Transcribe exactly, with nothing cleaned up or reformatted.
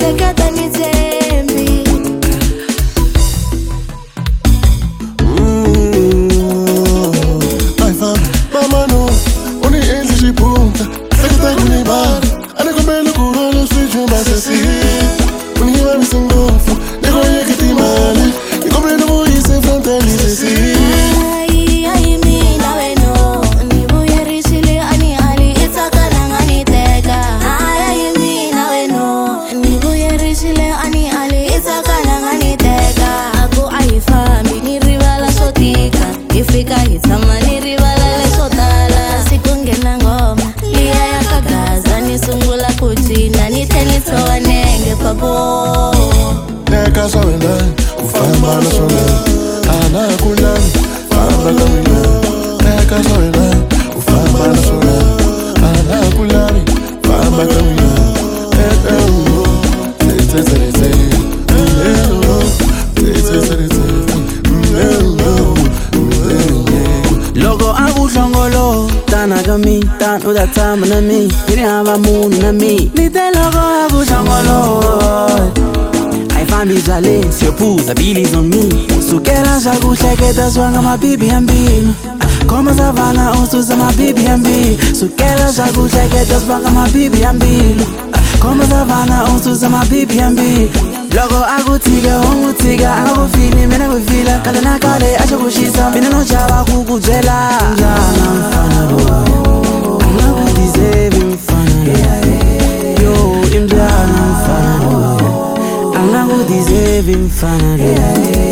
hleketa ni tshembi. Ai fam, mama no, uni endli xipunta, hleketa ku ni vanhu, a ni kombela ku rhwala swicuma sesi. Uni nge vavisi ngopfu, ni koyeke timali, ni kombela vuyise frontali sesi. Ai, ai mina wena, ni vuyerisile ani ali itsakala ngani teka. Ai, ai mina wena, ni vuyerisile ani ali itsakala ngani teka. Aku ai fambi ni rivala swo tika, hi fika hi tshama ni rivala leswo tala. Siku nghena ngoma liya ya ka Gaza, ni sungula ku cina ni tlhe ni tshova nenge papo. Teka swa wena, u famba na swona, a na ha kulami, famba ka mina. Teka swa wena, u famba na swona, a na ha kulami, famba ka mina. Teka uno, tse tse tse tse, uno, tse tse tse tse, uno, Loko aku hlongolo tana ka mi tan u ta tshama na mi hi ri hava munhu na mi ni te loko aku hlongolo ai fambi byale siyophuza bilis on me sukela swa ku hleketa swa nga mabibi ya mbilu khoma savana u susa mabibi ya mbilu sukela swa ku hleketa swa nga mabibi ya mbilu khoma savana u susa mabibi ya mbilu loko aku tshika u n'wi tshika a nga ku fili mina ku fila kale na kale a xo ku xisa mina no chava ku ku byela njhana mfana lowu a nga ku deserve mfana lowu yo i mbyana mfana lowu a nga ku deserve mfana lowu